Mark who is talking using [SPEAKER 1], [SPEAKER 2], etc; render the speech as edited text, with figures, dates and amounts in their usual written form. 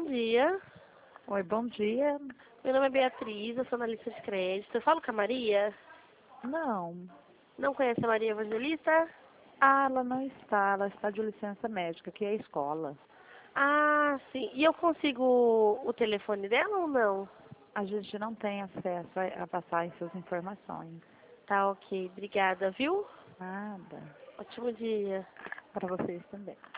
[SPEAKER 1] dia.
[SPEAKER 2] Oi, bom dia.
[SPEAKER 1] Meu nome é Beatriz, eu sou analista de crédito. Eu falo com a Maria?
[SPEAKER 2] Não.
[SPEAKER 1] Não conhece a Maria Evangelista?
[SPEAKER 2] Ah, ela não está. Ela está de licença médica, que é a escola.
[SPEAKER 1] Ah, sim. E eu consigo o telefone dela ou não?
[SPEAKER 2] A gente não tem acesso a passar em suas informações.
[SPEAKER 1] Tá, ok. Obrigada, viu?
[SPEAKER 2] Nada.
[SPEAKER 1] Ótimo dia.
[SPEAKER 2] Para vocês também.